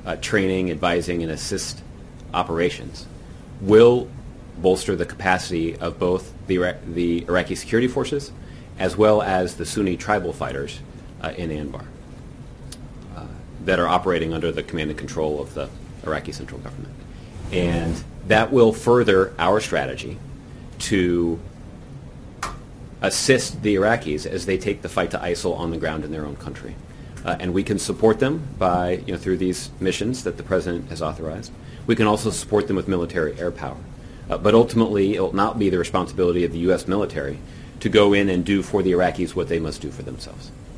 training, advising, and assist operations will bolster the capacity of both the Iraqi security forces as well as the Sunni tribal fighters in Anbar that are operating under the command and control of the Iraqi central government. And that will further our strategy to assist the Iraqis as they take the fight to ISIL on the ground in their own country. And we can support them by, through these missions that the President has authorized. We can also support them with military air power. But ultimately, it will not be the responsibility of the U.S. military to go in and do for the Iraqis what they must do for themselves.